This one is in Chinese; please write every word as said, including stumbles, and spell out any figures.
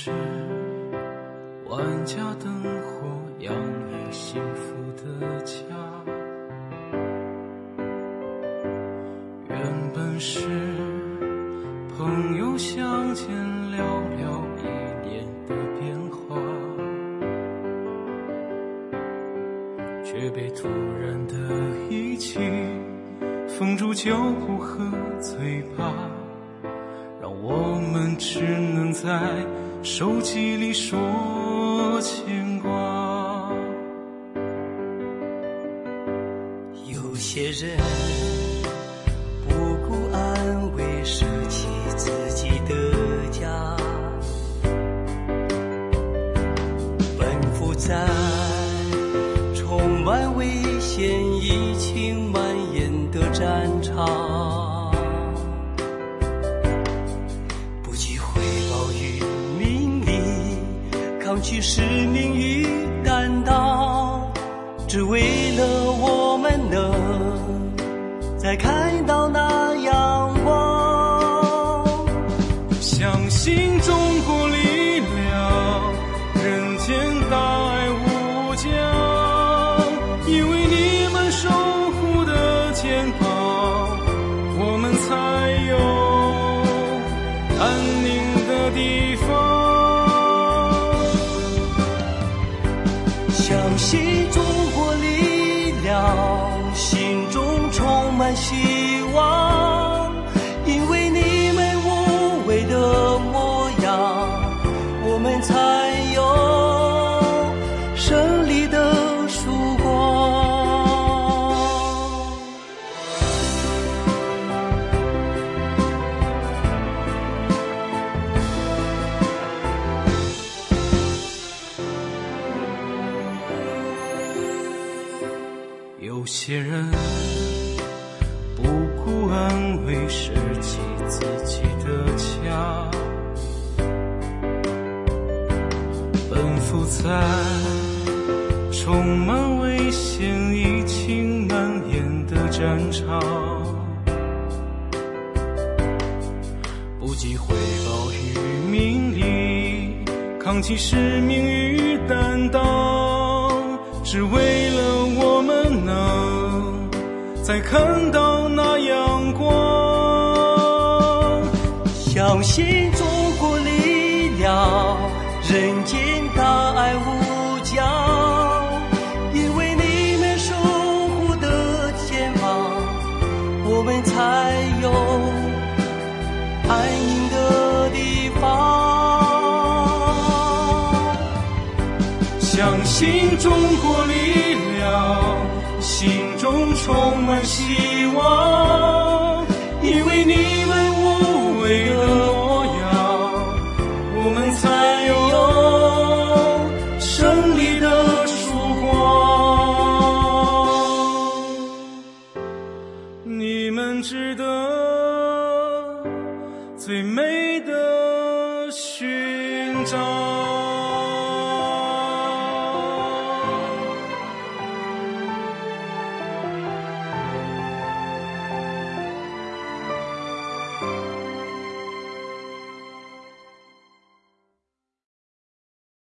是万家灯火洋溢幸福的家，原本是朋友相见寥寥一年的变化，却被突然的一起封住脚步和嘴巴，让我们只能在手机里说牵挂。 有些人不顾安危，舍弃自己的家，奔赴在充满危险、疫情蔓延的战场，不忌回报与名利，抗拒使命与担当，只为了我们能再看到那阳光。 相信中国力量，人间大爱无疆，因为你们守护的肩膀，我们才有安宁的地方。 相信中国力量，心中充满希望，因为你们无畏的模样，我们才有胜利的曙光。 有些人不顾安危，舍弃自己的家，奔赴在充满危险、疫情蔓延的战场，不计回报与名利，扛起使命与担当，只为了我们能再看到那阳光。 相信中国力量，人间大爱无疆，因为你们守护的肩膀，我们才有安宁的地方。 相信中国力量，心中充满希望，因为你们无畏的模样，我们才有胜利的曙光。你们值得最美的勋章。